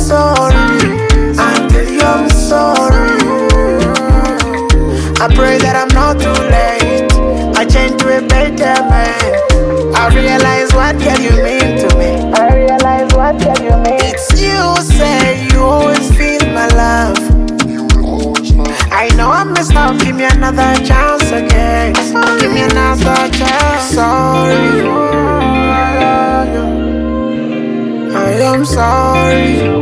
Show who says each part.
Speaker 1: sorry. Until you're sorry. I pray that I'm not too late. I change to a better man. I realize what can you mean to me. I realize what can you mean. It's you say you always feel my love. I know I messed up, give me another chance again. Give me another chance. Sorry, I am sorry.